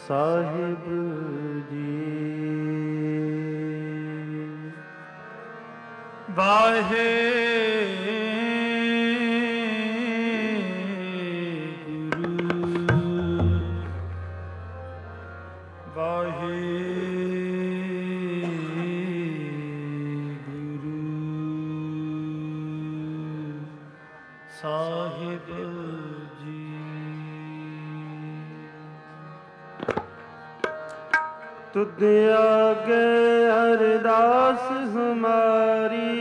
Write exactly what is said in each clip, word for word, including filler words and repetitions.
ਸਾਹਿਬ ਜੀ। ਵਾਹਿਗੁਰੂ ਸਾਹਿਬ ਜੀ। ਤੁਧ ਆਗੇ ਅਰਦਾਸ ਹਮਾਰੀ,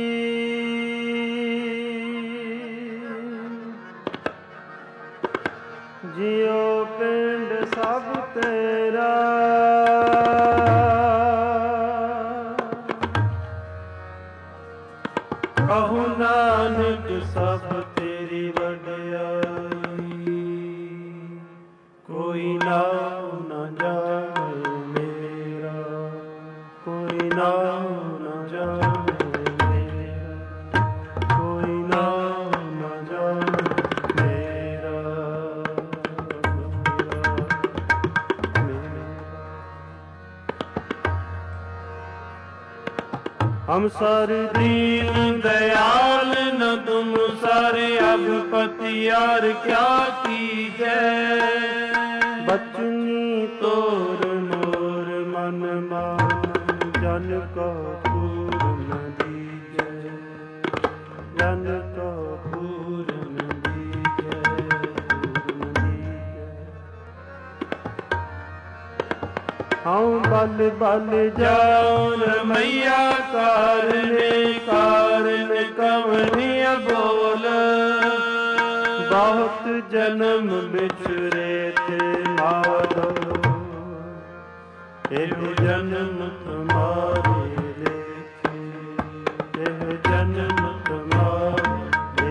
ਜਿਉ ਪਿੰਡ ਸਭ ਤੇਰਾ, ਕਹੂ ਨਾਨਕ ਸਭ ਤੇਰੀ ਵਡਿਆਈ। ਕੋਈ ਨਾਉ ਨ ਜਾਣੇ ਮੇਰਾ, ਕੋਈ ਨਾਉ ਨ ਜਾਣੇ ਮੇਰਾ, ਕੋਈ ਨਾਉ ਨ ਜਾਣੇ ਮੇਰਾ, ਮੇਰਾ। ਹਮ ਸਰ ਦੀਨ दयाल न तुम सारे अब पतियार क्या कीजै। बचनी तोर मोर मन मान, जन को पूर्ण दीजै, जन को पूर्ण दीजै, पूर्ण दीजै। हाँ बल बल जान मैया कारने कारन कवनिया बोल। बहुत जन्म बिछुरे थे माधव, एह जन्म तुम्हारे लेखे, एह जन्म तुम्हारे।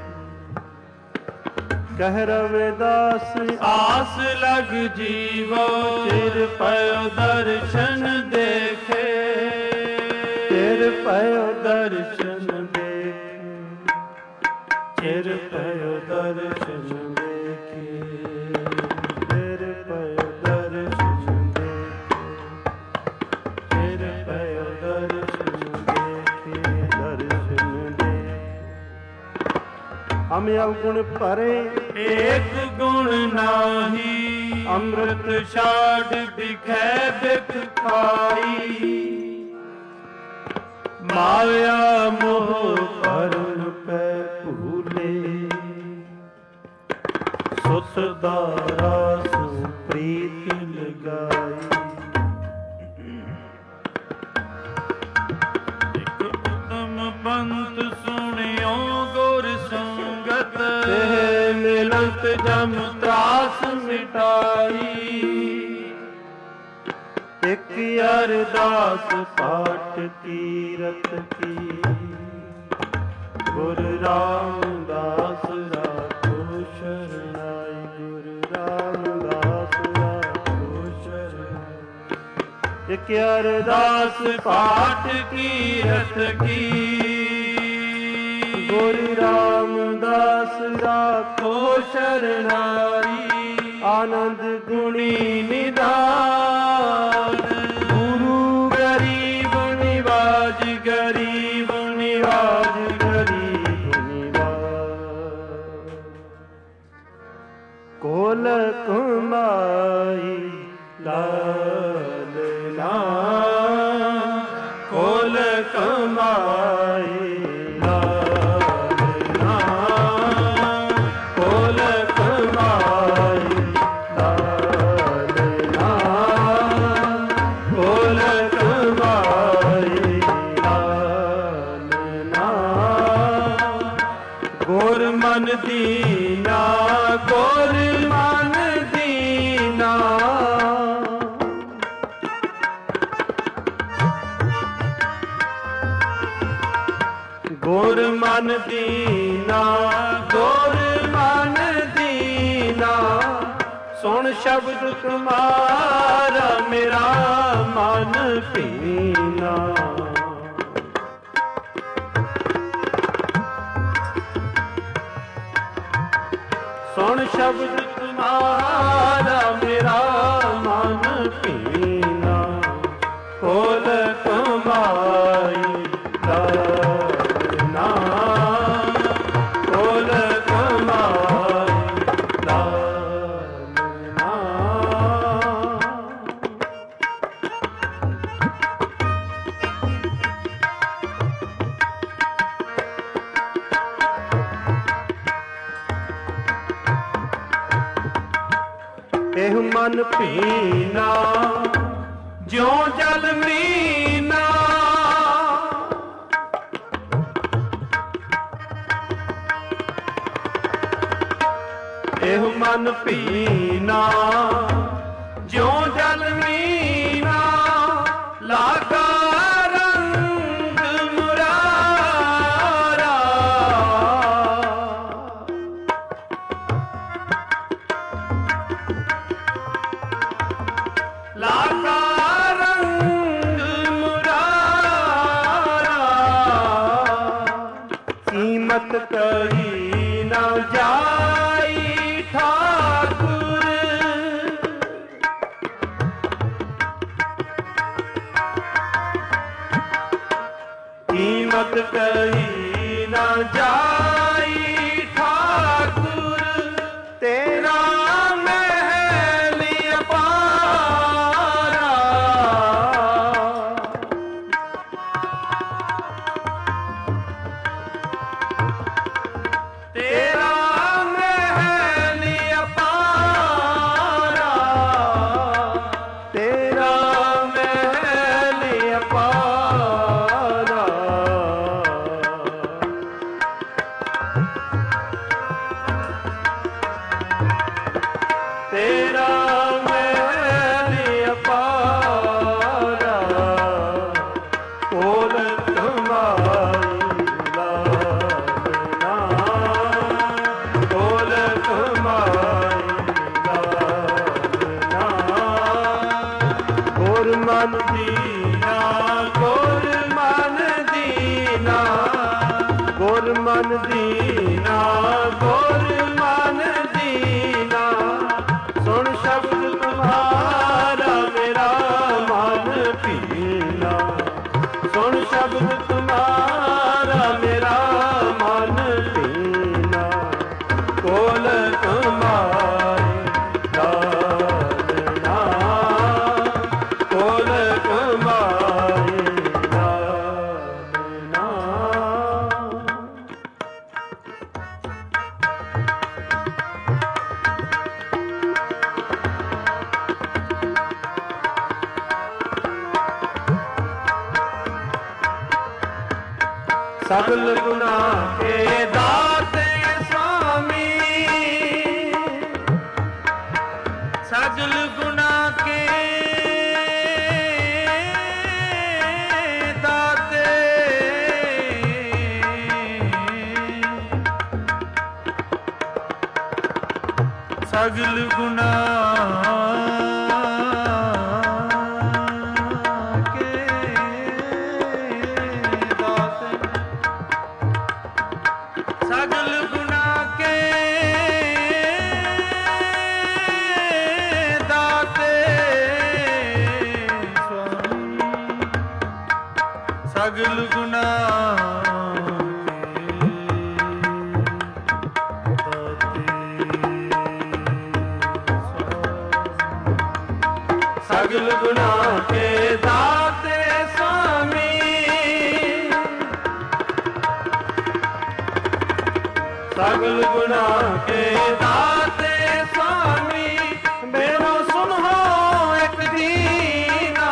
कह रविदास आस लग जीवो, चिर पयो दर्शन देखे, चिर पयो दर्शन देखे, चिर पयो दर्शन देखे, चिर पयो दर्शन देखे, चिर पयो दर्शन देखे, दर्शन देखे। हम अवगुण भरे एक गुण नाही, अमृत छाड़ बिखै बिख खाई। माया मोह करुण पै भूले, सुत दारा सु प्रीत लगाई। एक उत्तम पंथ सुनियो गुर संगत, मिलत जम त्रास मिटाई। एक अरदास पाठ कीरत की, गुरु रामदास राखो शरणाई, गुरु रामदास राखो शरणाई। एक अरदास पाठ कीरत की, गुरु रामदास राखो शरणाई। आनंद गुणी निधान, गुरु गरीब निवाज, गरीब निवाज, गरीब निवाज। कोल कुमाई लालना, कोल कुमाई लालना, कोल कुमाई लालना, कोल कुमाई लालना। गुर मन दीना, गुर मन दीना, गुर मन दीना, गुर मन दीना। सुन शब्द तुम्हारा मेरा मन पीना। सुन शब्द तुम्हारा मेरा मन ਇਹ ਮਨ ਭੀਨਾ ਜਿਉ ਜਲ ਮੀਨਾ। ਇਹ ਮਨ ਭੀਨਾ ਜਿਉ ਜਲ ਮੀਨਾ। ਲਾਗਾ ਰੰਗ ਮੁਰਾਰਾ ਲਾਗਾ ਰੰਗ ਮੁਰਾਰਾ। ਕੀਮਤ ਕਹੀ ਨਾ ਜਾਈ ਠਾਕੁਰ। ਕੀਮਤ ਕਹੀ ਨਾ ਜਾਈ ਠਾਕੁਰ। ਤੇਰਾ ਮਹਿਲ ਅਪਾਰਾ। ਤੇਰਾ ਮਹਿਲ ਅਪਾਰਾ। ਤੇਰਾ ਮਹਿਲ ਅਪਾਰਾ। ਤੇਰਾ ਮਹਿਲ ਅਪਾਰਾ। ਕੋਲ ਤੁਮਾਰੀ ਲਾਲਨਾ। ਕੋਲ ਤੁਮਾਰੀ ਲਾਲਨਾ। ਗੁਰ ਮਨ ਦੀਨਾ ਗੁਰ ਮਨ ਦੀਨਾ। ਗੁਰ ਮਨ ਦੀਨਾ ਗੁਰ ਮਨ ਦੀਨਾ। ਸੁਣ ਸ਼ਬਦ ਤੁਮਾਰਾ ਮੇਰਾ ਮਨ ਭੀਨਾ। ਸੁਣ ਸ਼ਬਦ ਤੁਮਾਰਾ ਮੇਰਾ ਮਨ ਭੀਨਾ। ਕੋਲ ਤੁਮਾਰੀ ਲਾਲਨਾ। ਕੋਲ ਤੁਮਾਰੀ ਲਾਲਨਾ। ਸਗਲ ਗੁਨਾਹ ਕੇ ਦਾਤੇ स्वामी। ਸਗਲ ਗੁਨਾਹ ਕੇ ਦਾਤੇ। ਸਗਲ ਗੁਨਾਹ ਕੇ ਦਾਤੇ। ਸਗਲ ਗੁਨਾਹ ਕੇ ਦਾਤੇ स्वामी। ਸਗਲ ਗੁਨਾਹ ਸਗਲ ਗੁਨਾਹ ਕੇ ਦਾਤੇ स्वामी। ਸਗਲ ਗੁਨਾਹ ਕੇ ਦਾਤੇ स्वामी। ਮੇਰਾ ਸੁਨੋ ਇੱਕ ਦੀਨਾ।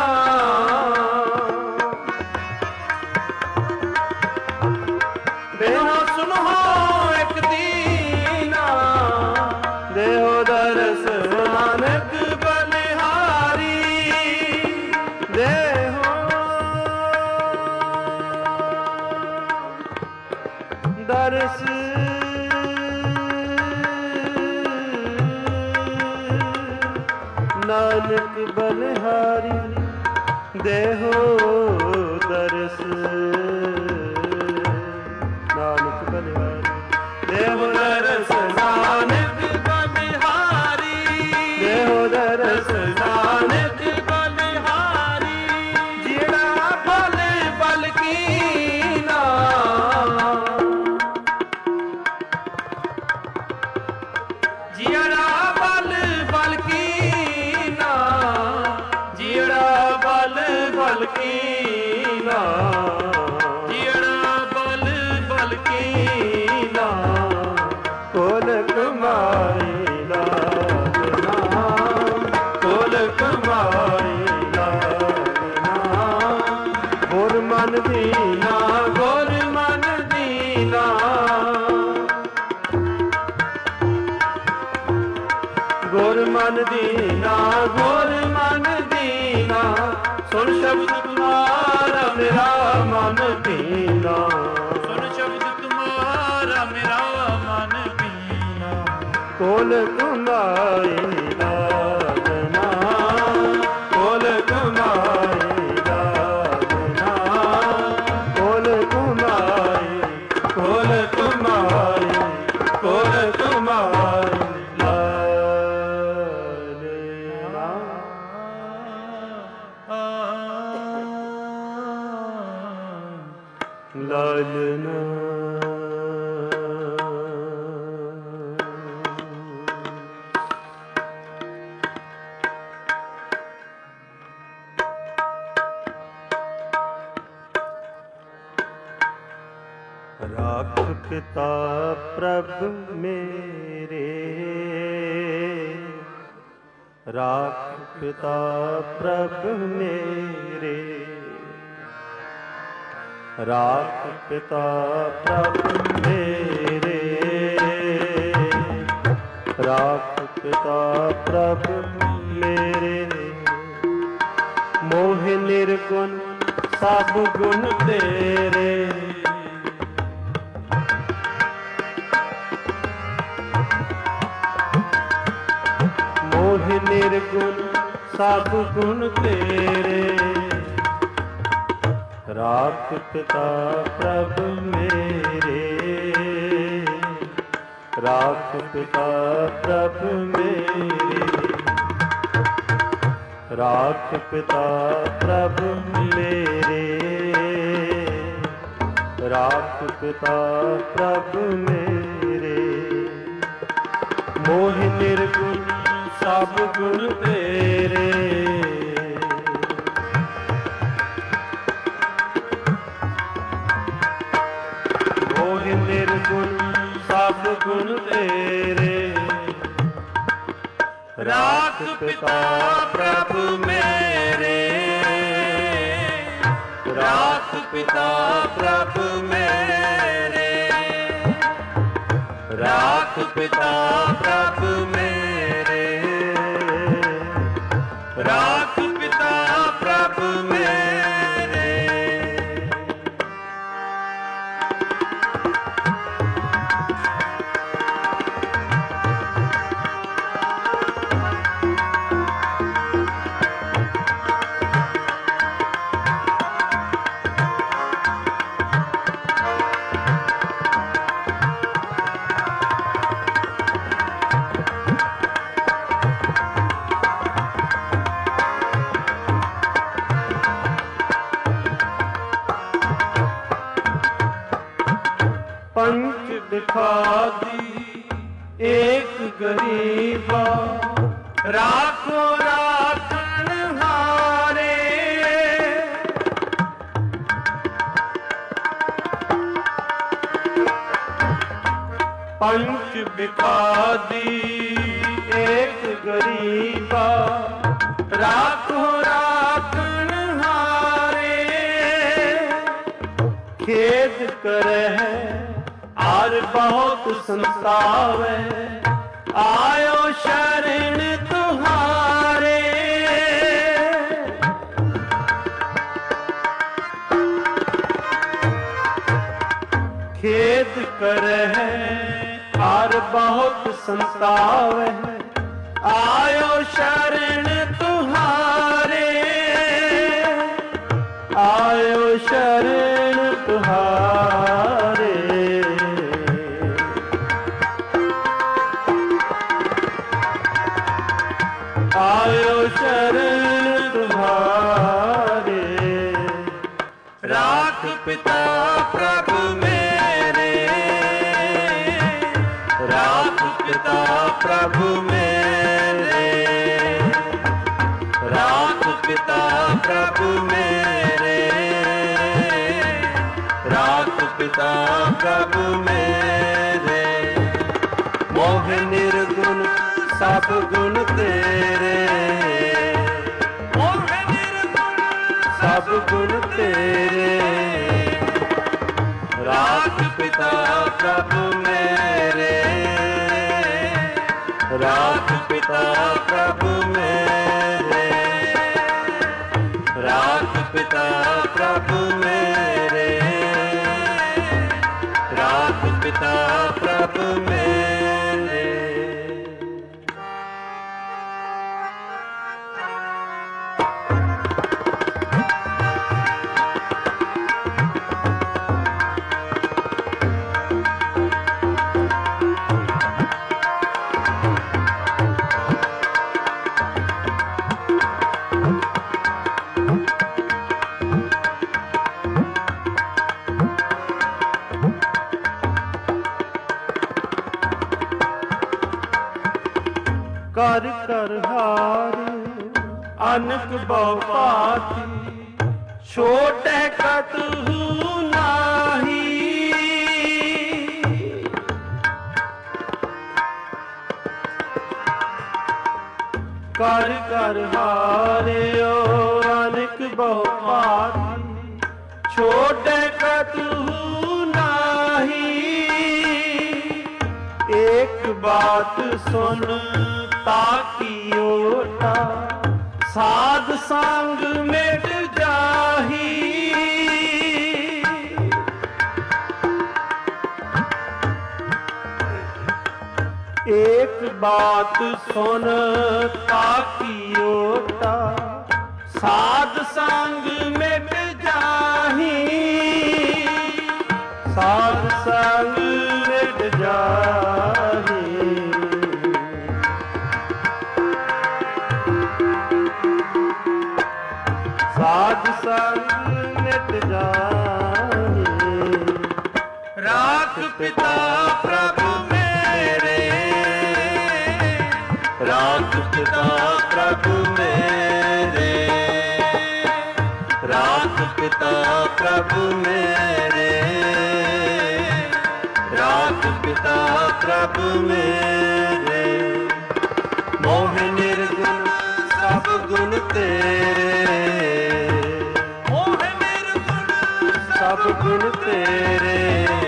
ਮੇਰਾ ਸੁਨੋ ਇੱਕ ਦੀਨਾ। ਦੇਹੋ ਦਰਸ ਨਾਨਕ ਬਲਿਹਾਰੀ। ਦੇਹੋ ਦਰਸ ਨਾਨਕ ਬਲਿਹਾਰੀ। ਦੇਹੋ ਦਰਸ ਨਾਨਕ ਬਲਿਹਾਰੀ। ਦੇਹੋ ਦਰਸ ਨਾਨਕ ਬਲਿਹਾਰੀ। ਦੇਹੋ ਦਰਸ ਨਾਨਕ ਬਲਿਹਾਰੀ। ਜਿਹੜਾ ਬਲ ਬਲ ਕੀਨਾ। ਜਿਹੜਾ ਬਲ ਬਲ ਕੀਨਾ। ਜਿਹੜਾ ਬਲ ਬਲ ਕੀਨਾ। ਜਿਹੜਾ ਬਲ ਬਲ ਕੀਨਾ। ਕੋਲ ਕੁਮਾਰੀ ਲਾਲਨਾ। मन दीना, घोर मन दीना, सुन शब्द तुम्हारा मेरा मन दीना, सुन शब्द तुम्हारा मेरा मन दीना। कोल तुम्हारी लाजना, कोल तुम्हारी लाजना, कोल तुम्हारी, कोल तुम्हारी, कोल तुम्हारी लाजना। लाजना राख पिता प्रभु मेरे, राख पिता प्रभु मेरे, राख पिता प्रभु मेरे, राख पिता प्रभु मेरे, मोह निर्गुण सब गुण तेरे, मोह निर्गुण सब गुण तेरे, राख पिता प्रभु मेरे, राख पिता प्रभु मेरे, राख पिता प्रभु मेरे, राख पिता प्रभु मेरे, मोह निर्गुण सब गुण तेरे, मोह निर्गुण सब गुण तेरे, राख पिता प्रभु मेरे, राख पिता प्रभु मेरे, राख पिता प्रभु मेरे, राख पिता प्रभु मेरे। पंच दिखादी एक गरीबा, राखो राखन हारे, पंच दिखादी एक गरीबा, राखो राखन हारे, खेद करे आर बहुत संतावे, आयो शरण तुम्हारे, खेद करे आर बहुत संतावे, आयो शरण तुम्हारे, आयो शरण तुम्हारे, आयो शरण तुम्हारे, राख पिता प्रभु मेरे, राख पिता प्रभु मेरे, राख पिता प्रभु मेरे, राख पिता प्रभु मेरे, मोह निर्गुण सब गुण तेरे, मोह निर्गुण सब गुण तेरे, राख पिता प्रभु मेरे, राख पिता पिता प्रभु मेरे, राख पिता प्रभु मेरे, राख पिता प्रभु मेरे। कर कर हार अनक बहुपाती, छोटे कतहु नाही। कर कर हारे ओ अनक बहुपाती, छोटे कतहु नाही। एक बात सुन ताकि ओटा, साध संग मिट जाही। एक बात सुन ताकि ओटा, साध संग मिट जाही। साध संग मिट जाही। साध संग मिट जाही। राख पिता प्रभु मेरे, राख पिता प्रभु मेरे, राख पिता प्रभु मेरे, राख पिता प्रभु मेरे। मोह निर्गुण सब गुण तेरे, मोह निर्गुण सब गुण तेरे।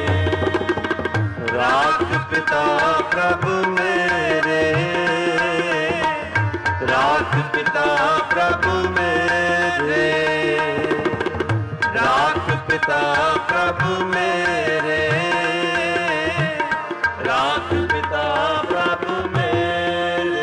राख पिता प्रभु मेरे, राख पिता प्रभु मेरे, राख पिता प्रभु मेरे, राख पिता प्रभु मेरे।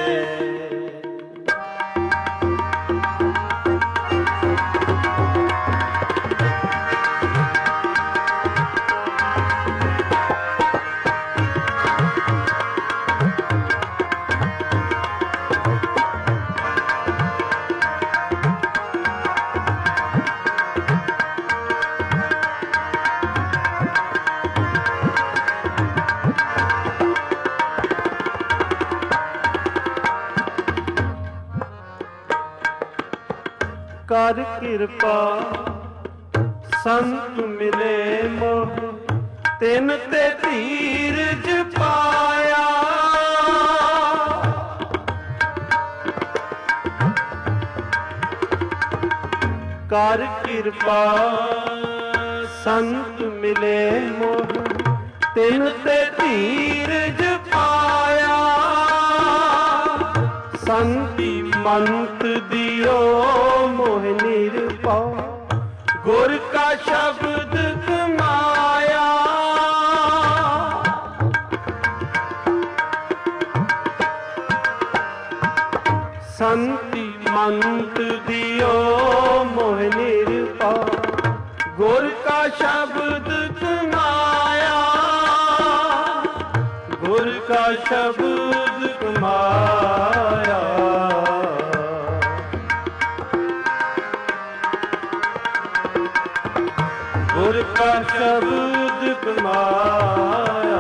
कर कृपा संत मिले मोह, तिन ते धीरज पाया। कर कृपा संत मिले मोह, तिन ते धीरज पाया। संति मंत दियो मोह निरपौ, गुर का शब्द कमाया। संति मंत दियो मोह निरपौ, गुर का शब्द कमाया। गुर का शब्द कमाया। गुर का शब्द कमाया।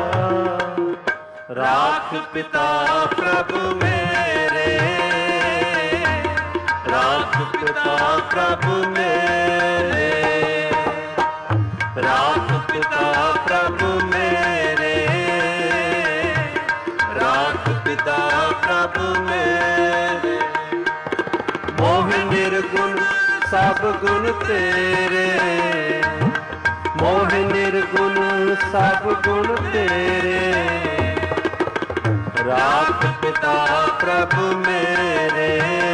राख पिता प्रभु मेरे, राख पिता प्रभु मेरे, राख पिता प्रभु मेरे, राख पिता प्रभु मेरे। मोह निर्गुण सब गुण तेरे, मोह निर्गुण सब गुण तेरे। राख पिता प्रभु मेरे,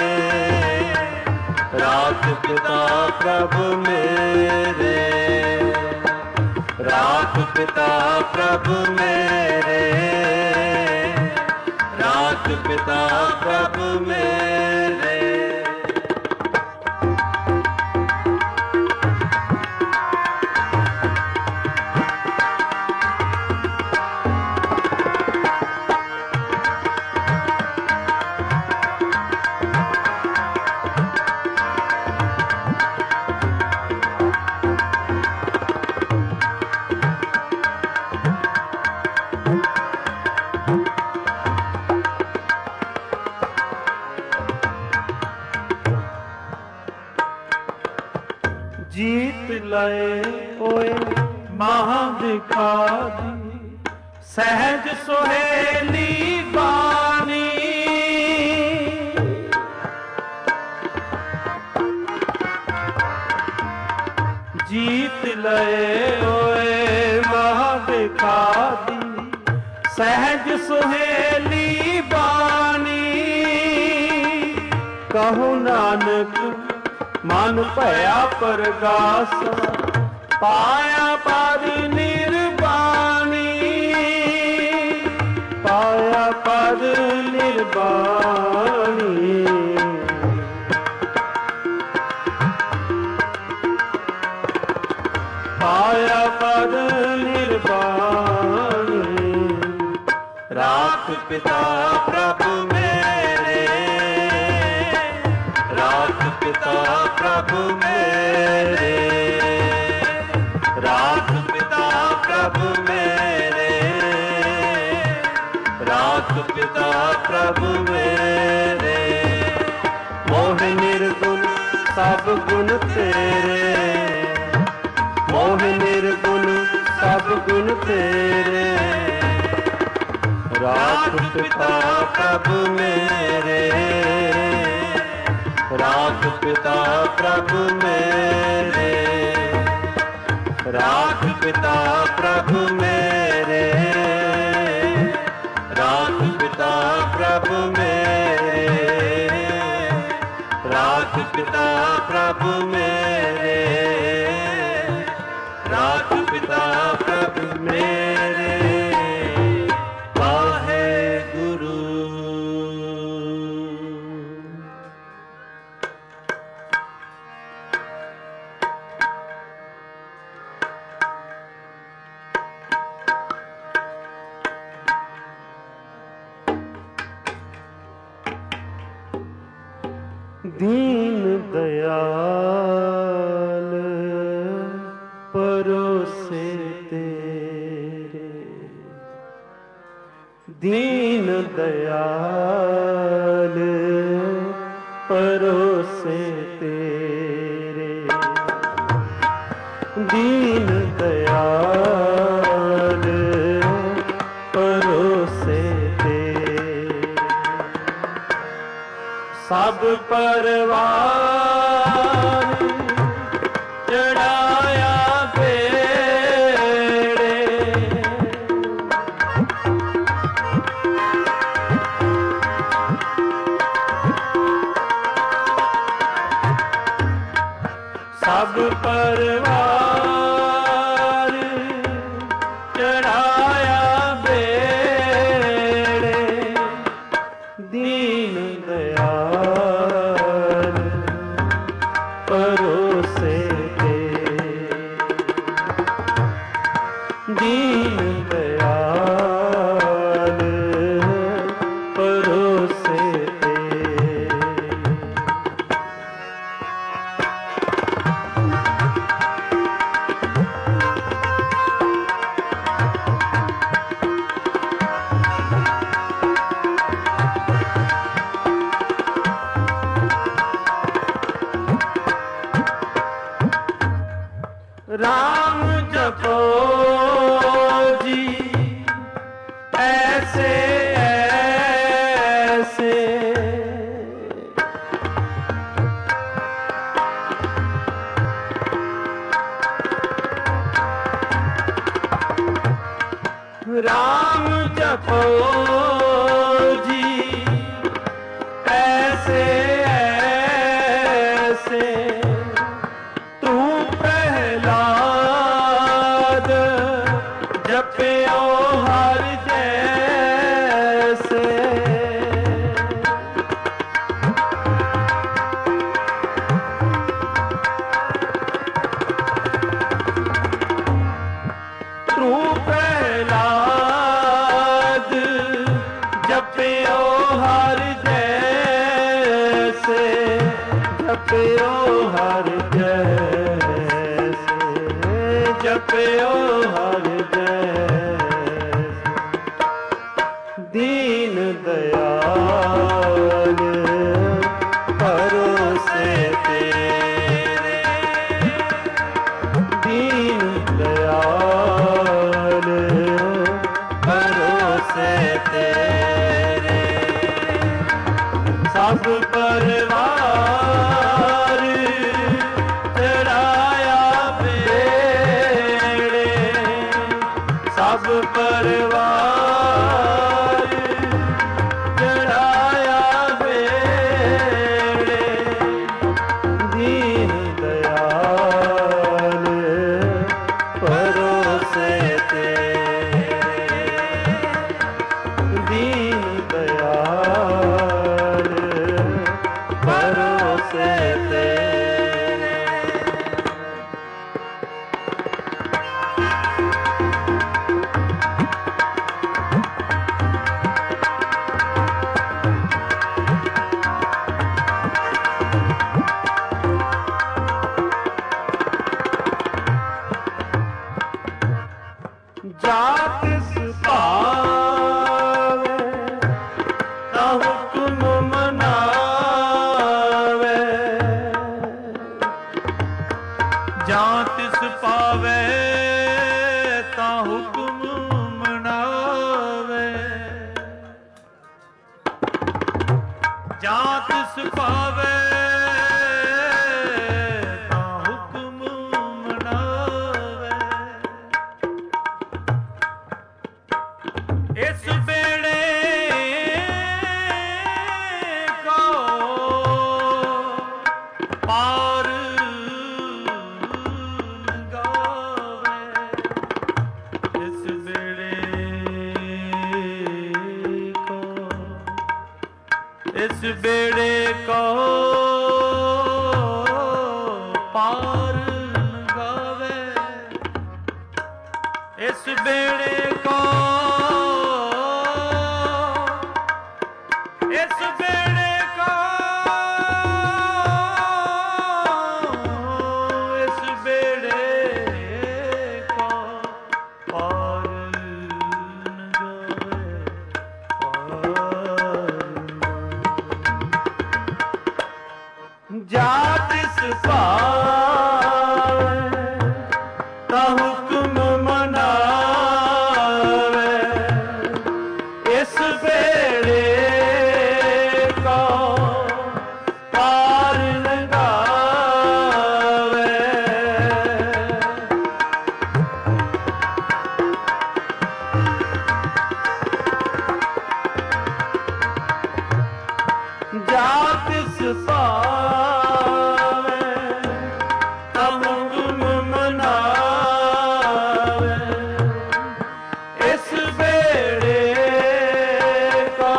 राख पिता प्रभु मेरे, राख पिता प्रभु मेरे, राख पिता प्रभु मेरे। जीत लए ओए महा दिखा दी, सहज सुहेली बानी। जीत लए ओए महा दिखा दी, सहज सुहेली बानी। कहूँ नानक मन भया परगासा, पाया पद निर्वाणी, पाया पद निर्वाणी। पाया पद निर्वाणी। राख पिता प्रभु मेरे, राख पिता प्रभु मेरे, राख पिता प्रभु मेरे, राख पिता प्रभु मेरे। मोह निर्गुण सब गुण तेरे, मोह निर्गुण सब गुण तेरे। राख पिता प्रभु मेरे, राख पिता प्रभु मेरे, राख पिता प्रभु मेरे, राख पिता प्रभु मेरे, राख पिता प्रभु मेरे, राख पिता प्रभु मेरे। दीन दयाल परोसे तेरे, दीन दयाल परोसे तेरे, दीन दयाल परोसे तेरे। सब परवार चढ़ाया बेड़े, सब परवार चढ़ाया बेड़े। दीन दयाल परोसे तेरे, दीन दयाल परोसे तेरे। राम जपो जी ऐसे ऐसे, राम जपो ਜਪਿਓ ਹਰ ਜੈਸੇ, ਜਪਿਓ ਹਰ ਜੈਸੇ, ਦੀਨ ਦਇਆਲ ਭਰੋਸੇ ਤੇਰੇ, ਦੀਨ ਦਇਆਲ ਭਰੋਸੇ ਤੇਰੇ, ਸਭ ਪਰਿਵਾਰ ਚੜਾਇਆ ਬੇੜੇ, ਸਭ ਪਰਿਵਾਰ ਚੜਾਇਆ ਬੇੜੇ, ਦੀਨ ਦਇਆਲ ਭਰੋਸੇ ਤੇਰੇ, ਦੀਨ ਦਇਆਲ ਭਰੋਸੇ ਤੇਰੇ। ਜਾ ਤਿਸ ਭਾਵੇ ਤਾ ਹੁਕਮ ਮਨਾਵੇ, ਜਾਂ ਤਿਸ ਪਾਵੇ ਤਾਂ ਹੁਕਮ ਮਨਾਵੇ, ਜਾਂ ਤਿਸ ਪਾਵੇ ਤਾਂ ਹੁਕਮ ਮਨਾਵੇ, ਇਸ ਵੇਲੇ ਕੋ ਪਾਰ ਲੰਘਾਵੇ, ਇਸ ਵੇਲੇ ਕੋ, ਇਸ ਵੇਲੇ ਕੋ ਪਾਰ ਲੰਘਾਵੇ, ਇਸ ਵੇਲੇ ਕੋ, ਇਸ ਵੇਲੇ ਕੋ, ਇਸ ਵੇਲੇ ਕੋ ਪਾਰ ਲੰਘਾਵੇ, ਪਾਰ ਜਾ ਤਿਸ ਭਾਵੇ ਤਾ ਹੁਕਮ ਮਨਾਵੇ, ਇਸ ਵੇਲੇ ਕੋ ਪਾਰ ਲੰਘਾਵੇ, ਜਾ ਤਿਸ ਭਾਵੇ ਤਾ ਹੁਕਮ ਮਨਾਵੇ, ਇਸ ਵੇਲੇ ਕੋ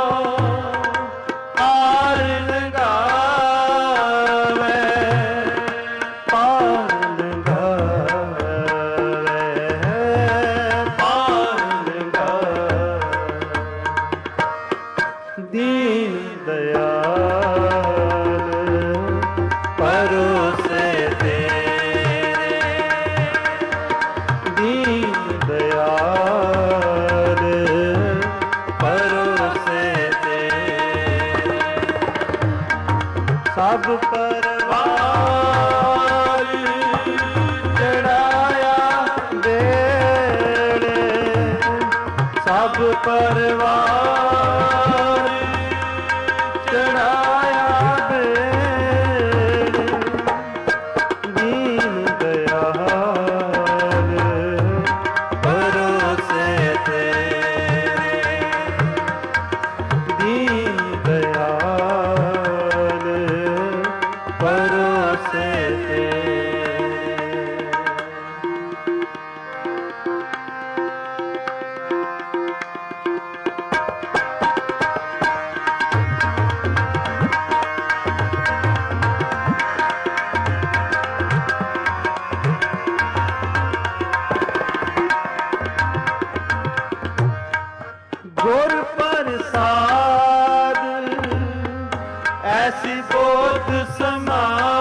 ਪਾਰ ਲੰਘਾਵੇ, ਪਾਰ ਲੰਘਾਵੇ, ਪਾਰ ਲੰਘਾਵੇ, ਦੀਨ ਦਇਆਲ ਭਰੋਸੇ ਤੇਰੇ, ਦੀਨ ਦਇਆਲ ਭਰੋਸੇ ਤੇਰੇ, ਸਭ ਪਰਿਵਾਰ ਚੜਾਇਆ ਬੇੜੇ, ਸਭ ਪਰਿਵਾਰ ਚੜਾਇਆ ਬੇੜੇ, ਦੀਨ ਦਇਆਲ ਭਰੋਸੇ ਤੇਰੇ, ਦੀਨ ਦਇਆਲ ਭਰੋਸੇ ਤੇਰੇ। ਗੁਰ ਪ੍ਰਸਾਦ ਐਸੀ ਬੋਧ ਸਮਾ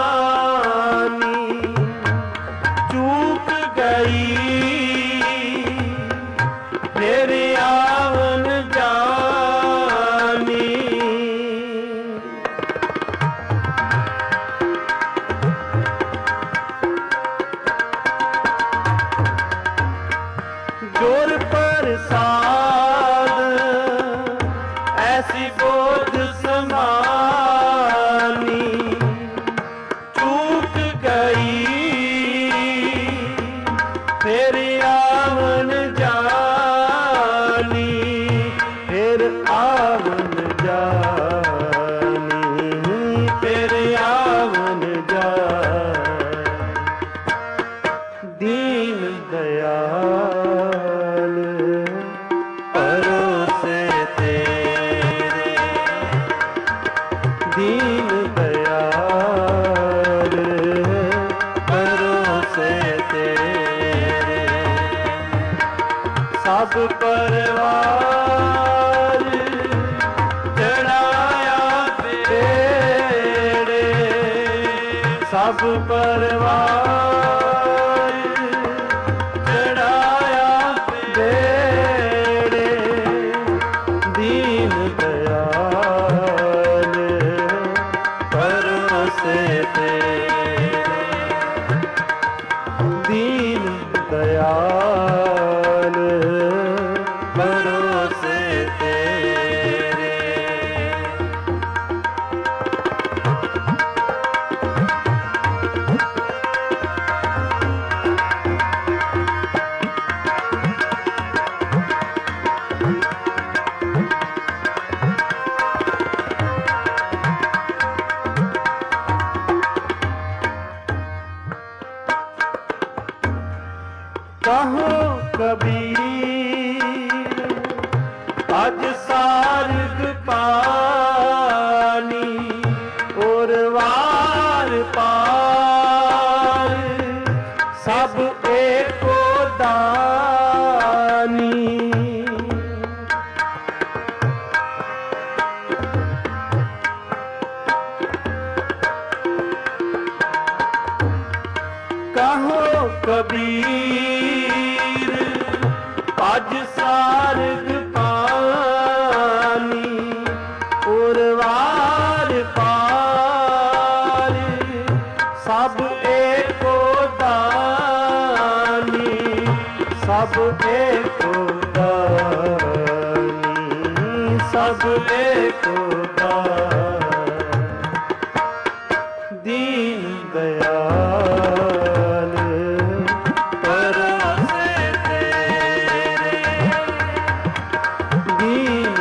सब परवार चढ़ाया बेड़े दीन दयाल परोसे तेरे दीन दयाल परोसे तेरे। कहो कबीर आज सार्ग पानी और वार पार सब एको दानी। कहो कबीर आज सार्ग पानी और वार पार सब एको दानी सब एको दानी सब एको दानी दीन दयाल परोसे तेरे दीन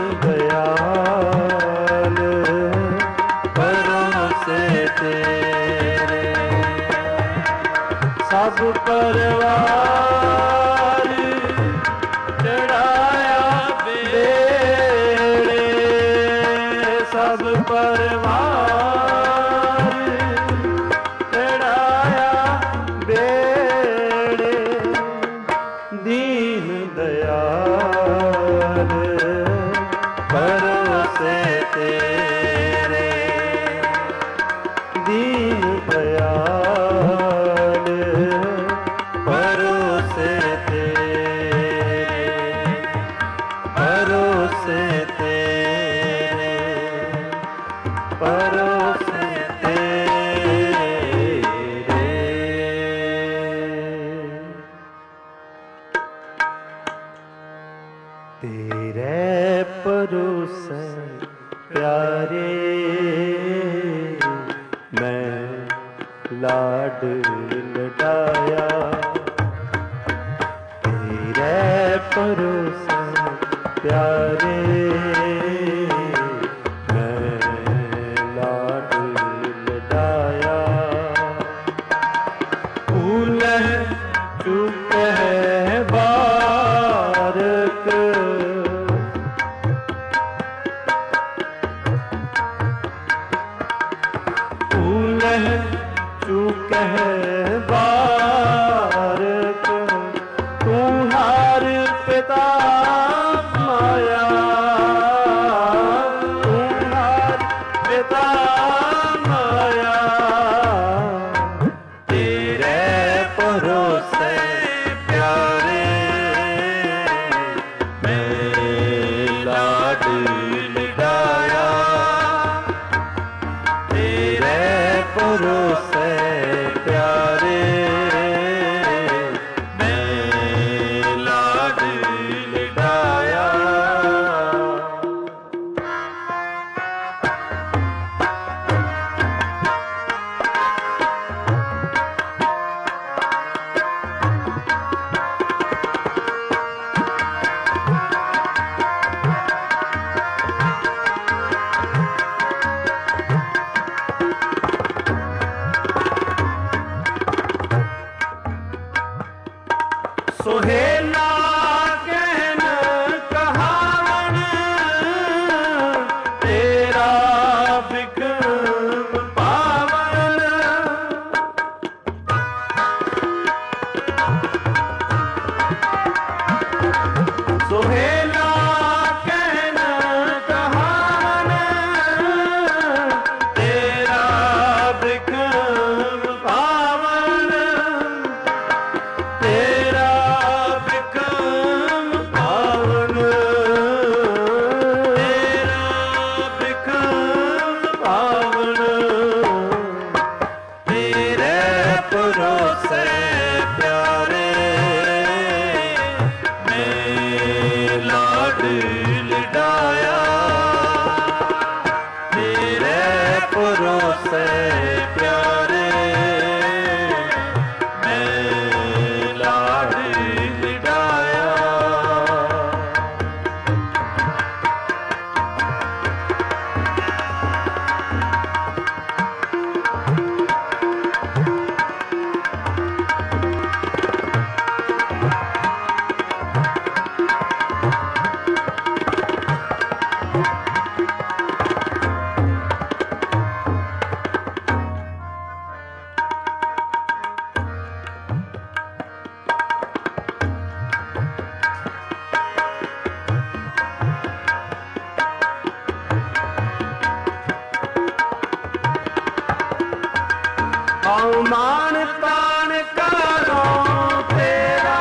दयाल परोसे तेरे सब परवार चढ़ाया बेड़े सब परवार चढ़ाया बेड़े दीन दयाल परोसे तेरे दीन दयाल परोसे तेरे परोसे तेरे परोसे तेरे। तेरे परोसे प्यारे मैं लाड लटाया तेरे परोसे प्यारे मैं लाड लटाया। फूल चुप है बारक फूल चुप है बारक तुम्हार पिता माया तुम्हार पिता माया तेरे परोसे प्यारे मैं लाड लटाया तेरे परोसे प्यारे मैं लाड लटाया। सोहेला कहन कहावन तेरा विक्रम पावन सोहेला कहन कहावन तेरा विक्रम ਹਉ ਮਾਨ ਤਾਨ ਕਰੋ ਤੇਰਾ,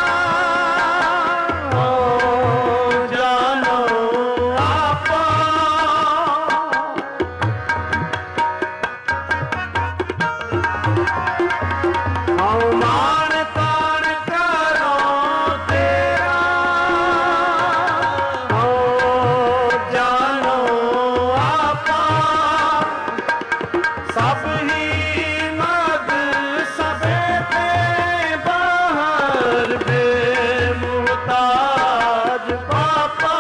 ਹੋ ਜਾਨੋ ਆਪਾ। ਹਉ ਮਾਨ ਤਾਨ ਕਰੋ ਤੇਰਾ, ਹੋ ਜਾਨੋ ਆਪਾ। ਸਭ ਹੀ ਮਦ ਸਭੇ ਤੇ ਬਾਹਰ ਬੇਮੁਹਤਾਜ ਬਾਪਾ।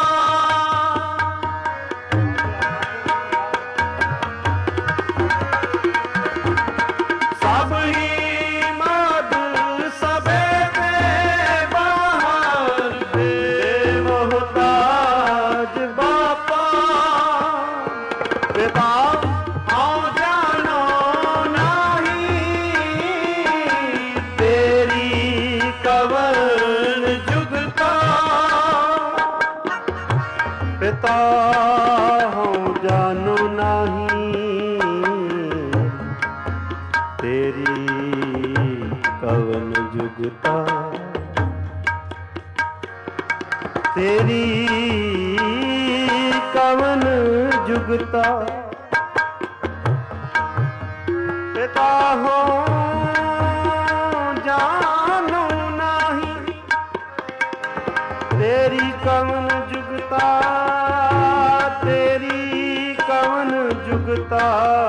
ਸਭ ਹੀ ਮਦ ਸਭੇ ਤੇ ਬਾਹਰ ਬੇਮੁਹਤਾਜ ਬਾਪਾ। ਪਿਤਾ ਹਉ ਜਾਣੋ ਨਾਹੀ, ਤੇਰੀ ਕਵਨ ਜੁਗਤਾ। ਪਿਤਾ ਹਉ ਜਾਣੋ ਨਾਹੀ, ਤੇਰੀ ਕਵਨ ਜੁਗਤਾ। ਤੇਰੀ ਕਵਨ ਜੁਗਤਾ। ਪਿਤਾ ਹੋ ਜਾਨੋ ਨਾਹੀ, ਤੇਰੀ ਕਵਨ ਜੁਗਤਾ। ਤੇਰੀ ਕਵਨ ਜੁਗਤਾ।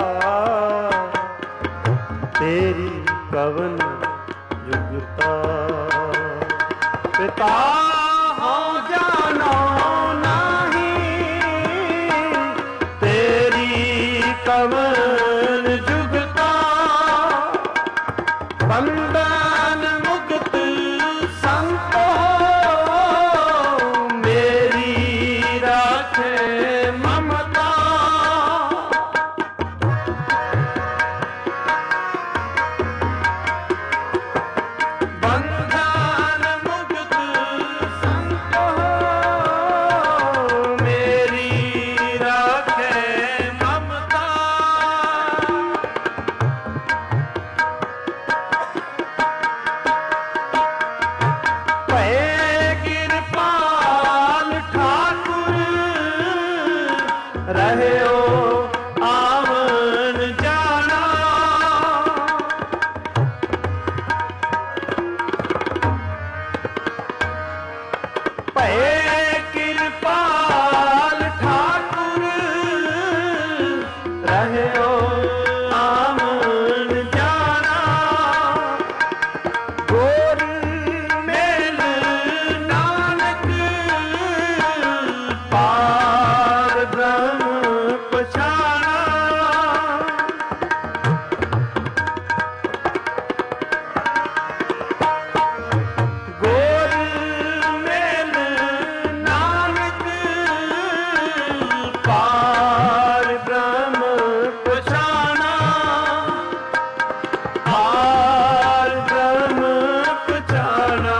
ਤੇਰੀ ਕਵਨ ਜੁਗਤਾ। ਪਿਤਾ ਹਉ ਜਾਨੋ ਨਾਹੀ, ਤੇਰੀ ਕਵਨ ਜੁਗਤਾ। ਬੰਧਨ ਮੁਕਤ ਸੰਤੋ, ਮੇਰੀ ਰਾਖੇ ਮਮਤਾ। ਬੰਧਨ ਮੁਕਤ ਸੰਤੋ, ਮੇਰੀ ਰਾਖੇ ਮਮਤਾ। ਭਏ ਕਿਰਪਾਲ ਠਾਕੁਰ, ਰਹਿਓ ਆਵਨ ਜਾਣਾ। ਭਏ ਕਿਰਪਾਲ ਠਾਕੁਰ, ਰਹਿਓ ਆਵਨ ਜਾਣਾ। ਗੁਰ ਮੇਲ ਨਾਨਕ, ਪਾਰ ਬ੍ਰਹਮ ਪਛਾਣਾ। ਗੁਰ ਮੇਲ ਨਾਨਕ, ਪਾਰ ਬ੍ਰਹਮ ਪਛਾਣਾ। ਪਾਰ ਬ੍ਰਹਮ ਪਛਾਣਾ।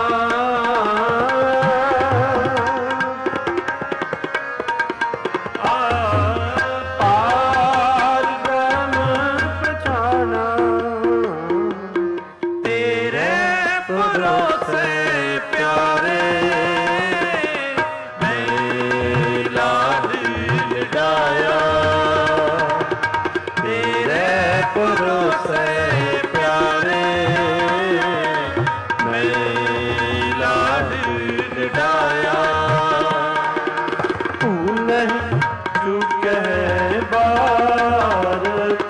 ਪਾਰ ਬ੍ਰਹਮ ਪਛਾਣਾ। ਤੇਰੇ ਭਰੋਸੇ ਪਿਆਰੇ, ਮੈਂ ਲਾਡ ਲਡਾਇਆ। ਤੇਰੇ ਭਰੋਸੇ ਪਿਆਰੇ, ਮੈਂ ਲਾਡ ਲਡਾਇਆ। ਤੂੰ ਨਹੀਂ ਚੁੱਕੇ ਬਾਰਤ,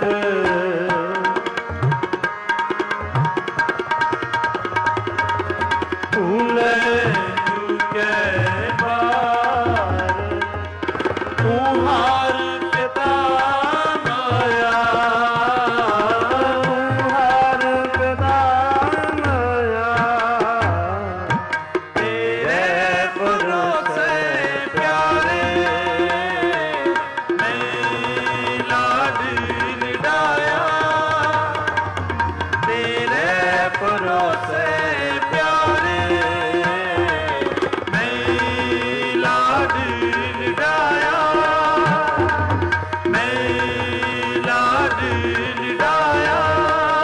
ਤੂੰ ਨਹੀਂ ਚੁੱਕੇ ਬਾਰਤ। ਤੂੰ ਹਰ ਪਿਤਾ ਮਾਇਆ, ਤੂੰ ਹਰ ਪਿਤਾ ਮਾਇਆ। ਤੇਰੇ ਭਰੋਸੇ ਪਿਆਰੇ, ਮੈਂ ਲਾਡ ਲਡਾਇਆ। ਤੇਰੇ ਭਰੋਸੇ ਪਿਆਰੇ, ਮੈਂ ਲਾਡ ਲਡਾਇਆ। ਮੈਂ ਲਾਡ ਲਡਾਇਆ।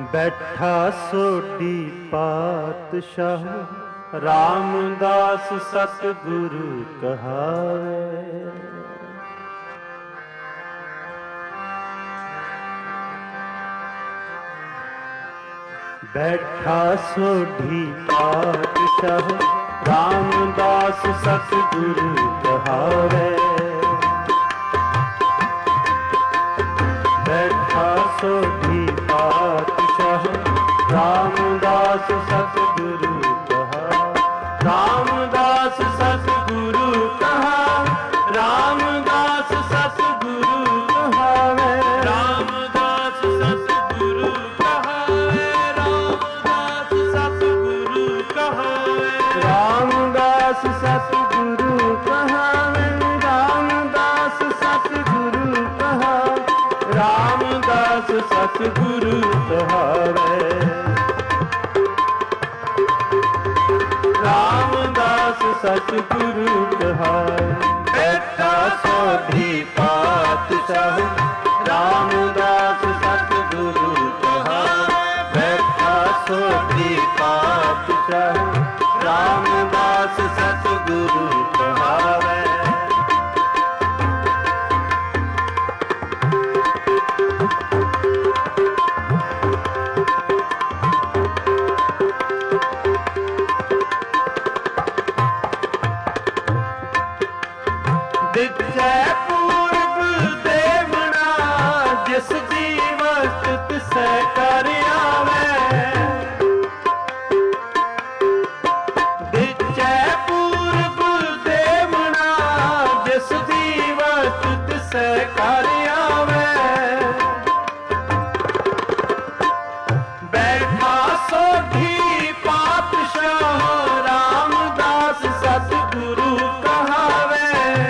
बैठा सोढ़ी पातशाह रामदास सतगुरु कहावे। बैठा सोढ़ी पातशाह रामदास सतगुरु कहावे। बैठा सोढ़ी पातशाह रामदास सतगुरु कहा। रामदास सतगुरु कहा, रामदास सतगुरु कहावे। रामदास सतगुरु कहावे, रामदास सतगुरु कहावे। रामदास सतगुरु कहावे, रामदास सतगुरु कहावे। रामदास सतगुरु कहावे। रामदास सतगुरु कहावे। बैठा सोढ़ी पातशाह रामदास सतगुरु कहावे। बैठा सोढ़ी पातशाह रामदास सतगुरु कहावे। दिखै पूर्व देवना जिस जीवत तिसै कर आवे। दिखै पूर्व देवना जिस जीवत तिसै कर आवे। बैठा सोढ़ी पातशाह रामदास सतगुरु कहावे।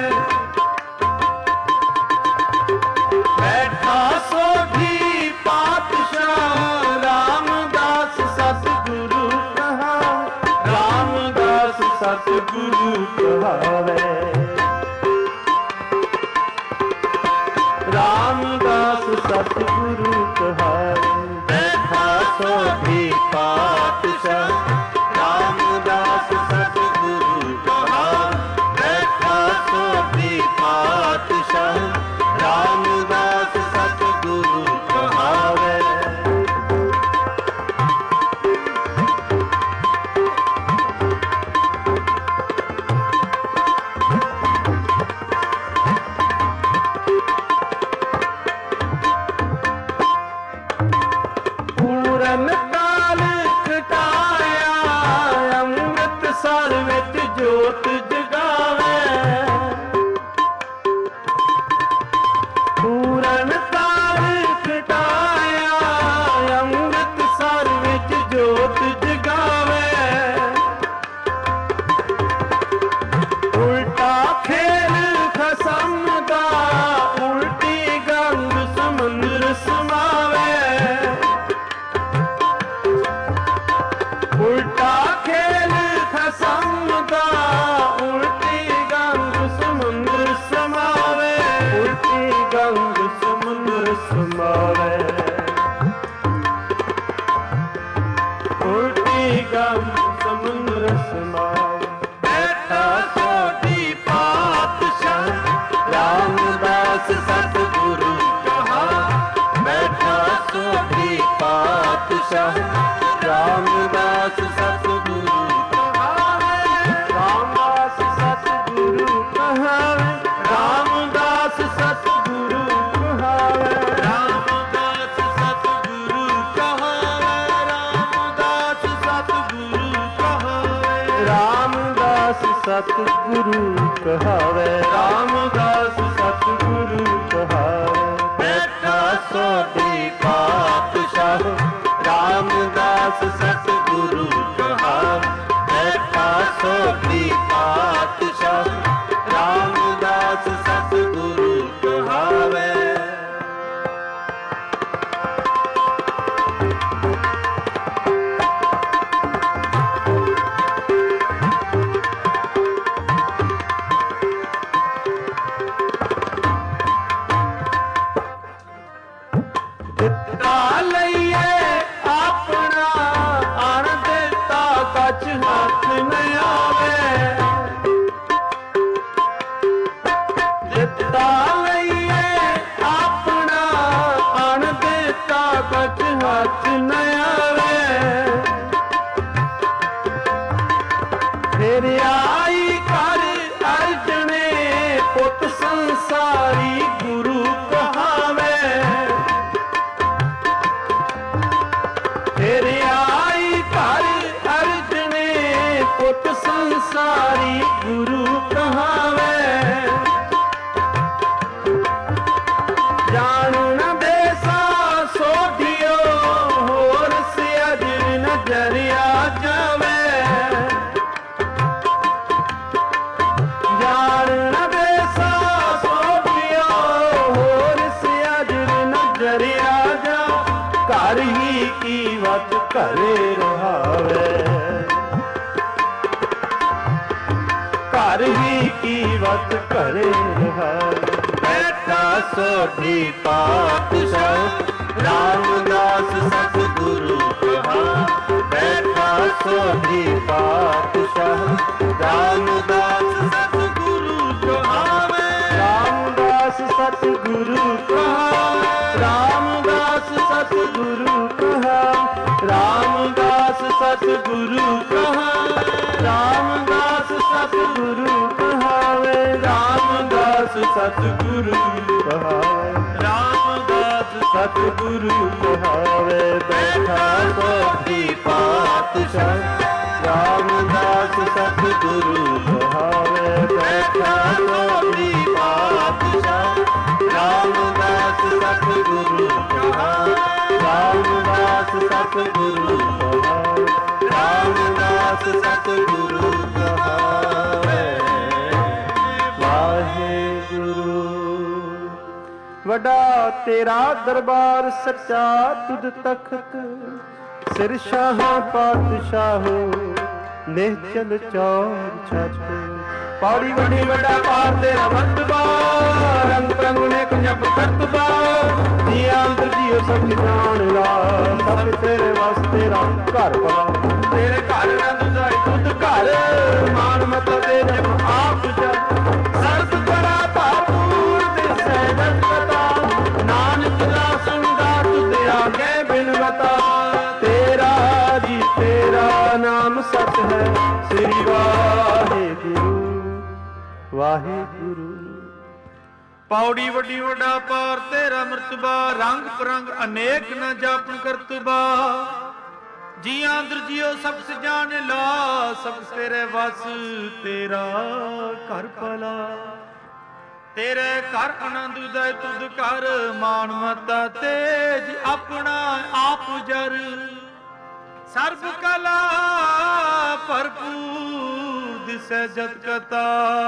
बैठा सोढ़ी पातशाह रामदास सतगुरु कहावे। रामदास सतगुरु कहावे। रामदास सतगुरु कहावे। बैठा सोढ़ी पातशाह रामदास सतगुरु कहावे। बैठा सोढ़ी पातशाह रामदास सतगुरु कहावे। पूरन काल कटाया अमृतसर विच जोत जगावे। पूरन काल कटाया अमृतसर विच जोत जगावे। उल्टा खेल खसम दा उल्टी गंग समुंदर समावे। उल्टा खेल खसम दा उल्टी गंग समुंदर समावे। उल्टी गंग समुंदर समावे। उल्टी गंग समुंदर समावे। बैठा सोढ़ी पातशाह रामदास सतगुरु कहा। बैठा सोढ़ी पातशाह रामदास सतगुरु कहावे। रामदास सतगुरु कहावे। रामदास सतगुरु कहावे। रामदास सतगुरु कहावे। रामदास सतगुरु कहावे। रामदास सतगुरु कहावे। रामदास सतगुरु कहावे। बैठा सोढ़ी पातशाह रामदास सतगुरु कहावे। बैठा सोढ़ी पातशाह रामदास सतगुरु कहावे। दिता लइए ਆਵੇ ਦਿੱਤਾ ਲਈਏ ਆਪਣਾ ਅਣ ਦਿੱਤਾ ਕੁਛ ਹੱਥ ਨ ਆਵੇ ਫਿਰ ਆਈ ਘਰ ਅਰਜਣੇ ਪੁੱਤ ਸੰਸਾਰੀ ਗੁਰੂ ਕਹਾਵੇ ਫਿਰ ਆਈ ਘਰ ਅਰਜਣੇ ਪੁੱਤ ਸੰਸਾਰੀ ਗੁਰੂ ਕਹਾਵੇ ਜਾਣੂ ਨ ਦੇਸਾ ਸੋਧਿਓ ਹੋਰ ਸਿਆਜ ਨਜ਼ਰਿਆ ਜਾਵੇ ਜਾਣ ਨ ਦੇਸਾ ਸੋਧਿਓ ਹੋਰ ਸਿਆਜ ਨਜ਼ਰਿਆ ਜਾ ਘਰ ਹੀ ਕੀਵਤ ਘਰੇ ਰਹਾਵੇ ਘਰ ਹੀ ਕੀਵਤ ਘਰੇ ਰਹਾਵੇ ਬੈਠਾ ਸੋਢੀ ਪਾਤਸ਼ਾਹ ਰਾਮਦਾਸ ਸਤਿਗੁਰੂ ਕਹਾ ਬੈਠਾ ਸੋਢੀ ਪਾਤਸ਼ਾਹ ਰਾਮਦਾਸ ਸਤਿਗੁਰੂ ਕਹਾਵੇ ਰਾਮਦਾਸ ਸਤਿਗੁਰੂ ਕਹਾ ਰਾਮਦਾਸ ਸਤਿਗੁਰੂ ਕਹਾ ਰਾਮਦਾਸ ਸਤਿਗੁਰੂ ਕਹਾ ਰਾਮਦਾਸ ਸਤਿਗੁਰੂ ਕਹਾਵੇ ਰਾਮਦਾਸ ਸਤਿਗੁਰੂ ਕਹਾਵੇ ਰਾਮਦਾਸ ਸਤਿਗੁਰੂ ਕਹਾਵੇ ਬੈਠਾ ਸੋਢੀ ਪਾਤਸ਼ਾਹ ਰਾਮਦਾਸ ਸਤਿਗੁਰੂ ਕਹਾਵੇ ਬੈਠਾ ਸੋਢੀ ਪਾਤਸ਼ਾਹ ਰਾਮਦਾਸ ਸਤਿਗੁਰੂ ਕਹਾਵੇ ਰਾਮਦਾਸ ਸਤਿਗੁਰੂ ਕਹਾਵੇ ਰਾਮਦਾਸ ਸਤਿਗੁਰੂ ਕਹਾਵੇ ਵਾਹਿਗੁਰੂ ਵੱਡਾ ਤੇਰਾ ਦਰਬਾਰ ਸੱਚਾ ਤੁਧ ਤਖਤ ਸਿਰ ਸ਼ਾਹਾਂ ਪਾਤਸ਼ਾਹੋ ਨਿਹਚਲ ਚੌਰ ਛੱਤ ਪੌੜੀ ਵੱਡੀ ਵੱਡਾ ਪਾਰ ਤੇਰਾ ਮਰਤਬਾ ਰੰਗ ਰੰਗ ਨੇ ਕੁੰਜਬ ਕਰਤਬਾ ਜੀਆਂ ਅੰਦਰ ਜੀਓ ਸਭ ਜਾਣ ਲਾ ਸਭ ਤੇਰੇ ਵਸ ਤੇਰਾ ਘਰ ਬਣਾ ਤੇਰੇ ਘਰ ਨਾ ਦੁਜਾਈ ਤੁਧ ਘਰ ਮਾਨ ਮਤ ਤੇ ਜਮ ਆਪ ਜਪ ਸਰਬ ਕਰਾ ਭਾਪੂਰ ਦਿਸੈ ਜਗਤਾ ਨਾਨਕ ਦਾ ਸੁਣਦਾ ਤੁਧ ਆਗੇ ਬਿਨਵਤਾ ਤੇਰਾ ਜੀ ਤੇਰਾ ਨਾਮ ਸਤ ਹੈ ਸ੍ਰੀ ਵਾਹਿਗੁਰੂ ਵਾਹਿਗੁਰੂ ਪੌੜੀ ਵੱਡੀ ਵੱਡਾ ਪਾਰ ਤੇਰਾ ਮਰਤਬਾ ਰੰਗ ਪਰੰਗ ਅਨੇਕ ਨ ਜਾਪਨ ਕਰਤਬਾ ਜੀਆਂ ਅੰਦਰ ਜੀਓ ਸਭ ਸਜਾਣ ਲਾ ਸਭ ਤੇਰੇ ਵਸ ਤੇਰਾ ਘਰ ਭਲਾ ਤੇਰੇ ਘਰ ਆਨੰਦ ਉਦੈ ਤੁਧ ਘਰ ਮਾਨ ਮਤਾ ਤੇਜ ਆਪਣਾ ਆਪ ਜਰ ਸਰਬ ਕਲਾ ਭਰਪੂਰ ਦਿਸੈ ਜਤ ਕਤਾ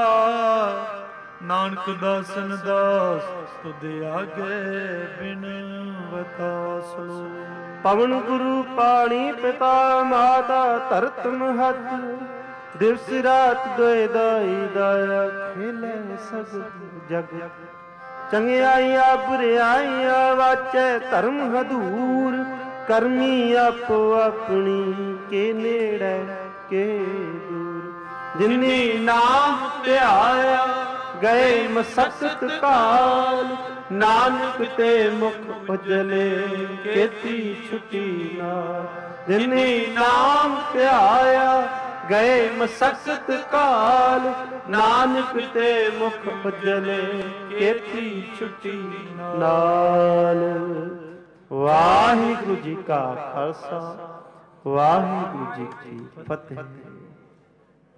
ਨਾਨਕ ਦਾਸਨ ਦਾਸ ਤੁਧ ਆਗੇ ਬਿਨਵਤਾ ਸਲੋ ਪਵਨ ਗੁਰੂ ਪਾਣੀ ਪਿਤਾ ਮਾਤਾ ਧਰਤ ਮਹਤ ਦਿਵਸ ਰਾਤ ਦੋਇ ਦਾਈ ਦਾਇਆ ਖੇਲੇ ਸਗਲ ਜਗ ਚੰਗਿਆਈਆਂ ਬੁਰਿਆਈਆਂ ਵਾਚੈ ਧਰਮ ਹਦੂਰ ਕਰਮੀ ਆਪੋ ਆਪਣੀ ਕੇ ਨੇੜੇ ਕੇ ਦੂਰ ਜਿਨੀ ਨਾਮ ਧਿਆਇਆ ਗਏ ਮਸਕਤ ਕਾਲ ਨਾਨਕ ਤੇ ਮੁਖ ਉਜਲੇ ਕੀਤੀ ਛੁਟੀ ਨਾ ਜਿਨੀ ਨਾਮ ਧਿਆਇਆ ਗਏ ਮਸਕਤ ਕਾਲ ਨਾਨਕ ਤੇ ਮੁਖ ਉਜਲੇ ਕੀਤੀ ਛੁਟੀ ਨਾਲ ਵਾਹਿਗੁਰੂ ਜੀ ਕਾ ਖਾਲਸਾ ਵਾਹਿਗੁਰੂ ਜੀ ਕੀ ਫਤਿਹ।